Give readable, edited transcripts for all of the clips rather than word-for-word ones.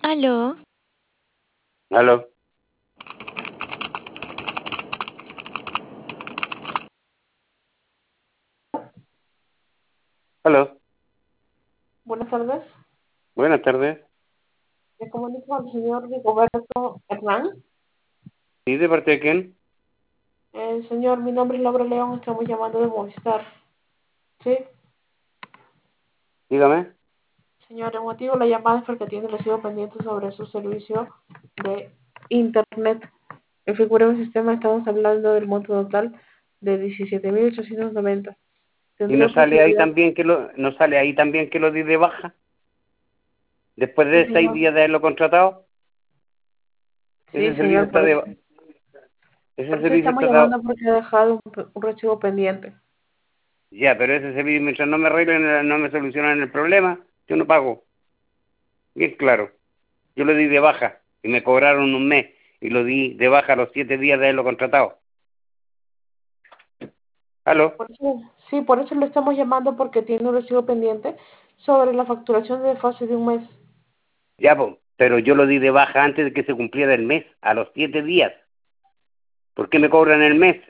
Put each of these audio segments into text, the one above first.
Aló, Aló, aló, Buenas tardes. buenas tardes. Me comunico al señor Rigoberto Hernán. ¿Sí, de parte de quién? Señor, mi nombre es Laura León, estamos llamando de Movistar. Sí, Dígame. señor, el motivo de la llamada es porque tiene recibo pendiente sobre su servicio de Internet. En figura en el sistema estamos hablando del monto total de 17.890. ¿Y no ¿Tendría sale ahí posibilidad? también no sale ahí también que lo di de baja? Después Sí, de 6 días señor. de haberlo contratado, Sí, ese servicio señor, está por ese eso servicio estamos está dado. llamando porque ha dejado un recibo pendiente. Ya, pero ese servicio mientras no me arreglen, no me solucionan el problema, yo no pago. Bien claro. Yo lo di de baja y me cobraron un mes y lo di de baja a los 7 días de haberlo contratado. ¿Aló? Sí, por eso lo estamos llamando porque tiene un recibo pendiente sobre la facturación de fase de un mes. Ya, pues, pero yo lo di de baja antes de que se cumpliera el mes, a los 7 días. ¿Por qué me cobran el mes?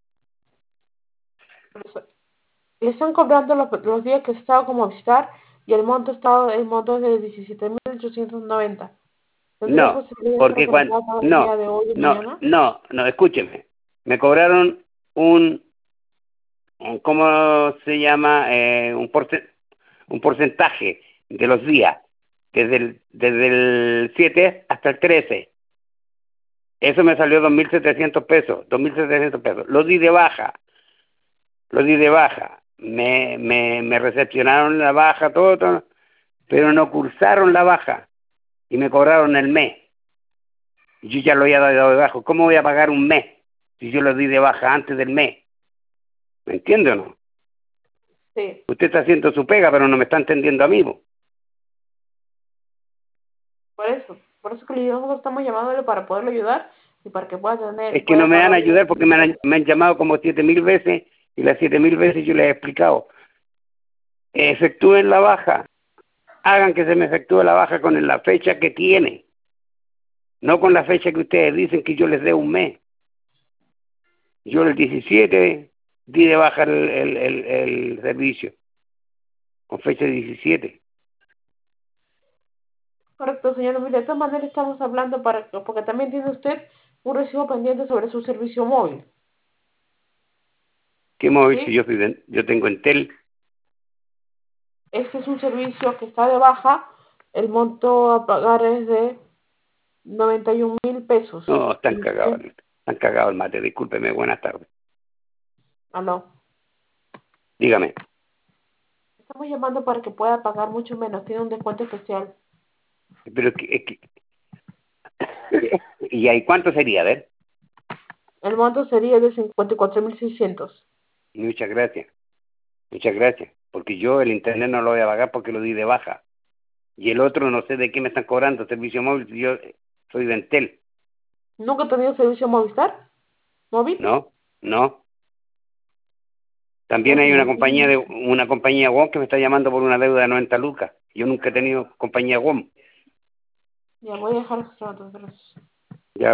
Por eso, le están cobrando los días que ha estado como visitar y el monto es de 17.890. ¿Tendría No, posibilidad para porque que lo cuando... pueda pagar el día No, de hoy y no, mañana? no, no, escúcheme. Me cobraron ¿cómo se llama? Un porcentaje de los días, desde el 7 hasta el 13. Eso me salió 2.700 pesos, 2.700 pesos. Lo di de baja. Me recepcionaron la baja, todo, pero no cursaron la baja y me cobraron el mes. Yo ya lo había dado de baja. ¿Cómo voy a pagar un mes si yo lo di de baja antes del mes? ¿Me entiende o no? Sí, Usted está haciendo su pega, pero no me está entendiendo a mí, po. por eso. Por eso que nosotros estamos llamándole para poderle ayudar y para que Es que no pueda me van a pagar ayudar los porque intereses. me han llamado como 7.000 veces y las 7.000 veces yo les he explicado. Efectúen la baja, hagan que se me efectúe la baja con la fecha que tiene, no con la fecha que ustedes dicen que yo les dé un mes. Yo el 17 di de baja el servicio, con fecha 17. Correcto, señor. Mire, de todas maneras estamos hablando porque también tiene usted un recibo pendiente sobre su servicio móvil. ¿Qué móvil si ¿Sí? yo tengo Entel? Este es un servicio que está de baja. El monto a pagar es de 91.000 pesos. No, Y usted, están cagados el mate, discúlpeme, buenas tardes. aló. Dígame, Estamos llamando para que pueda pagar mucho menos. Tiene un descuento especial. pero ¿y ahí cuánto sería? A ver, El monto sería de 54.600. muchas gracias, porque yo el internet no lo voy a pagar porque lo di de baja. Y el otro no sé de qué me están cobrando, servicio móvil, si yo soy de Entel. ¿Nunca ha tenido servicio Movistar? ¿Móvil? No, no. No, También hay señor. una compañía WOM que me está llamando por una deuda de 90 lucas. Yo nunca he tenido compañía WOM. Ya voy a dejar esos datos.